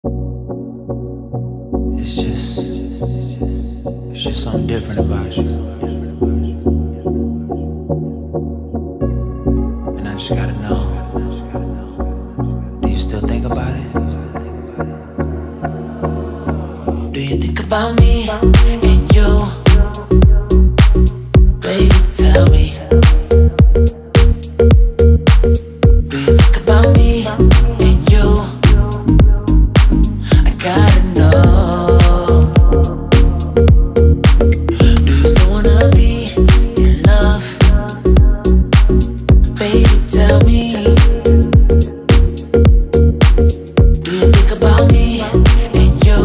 It's just something different about you. And I just gotta know, do you still think about it? Do you think about me and you? Baby, tell me. Do you think about me and you? I gotta know. Do you still wanna be in love? Baby, tell me. Do you think about me and you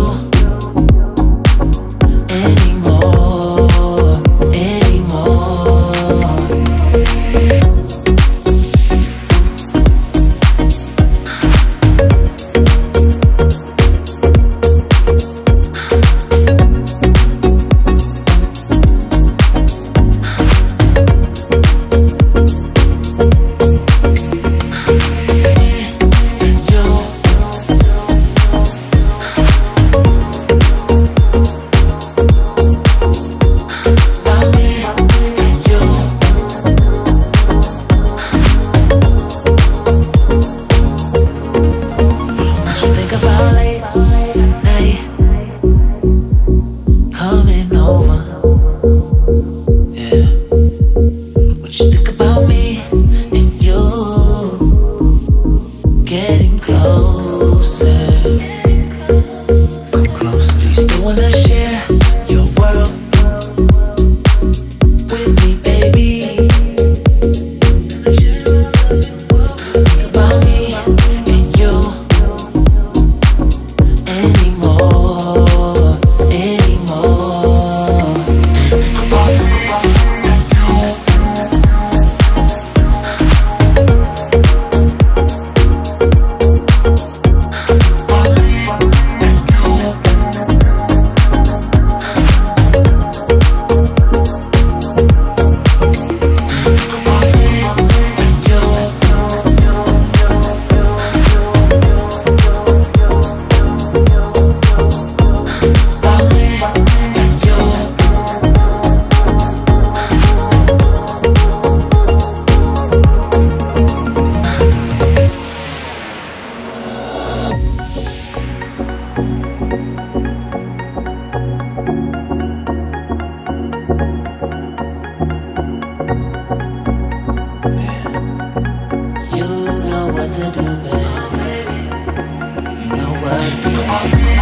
anymore, anymore? Getting closer, come closer. Do you still wanna share your world with me, baby? Think about me and you anymore, anymore. Think about me and you. You know what to do, baby. You know what to do.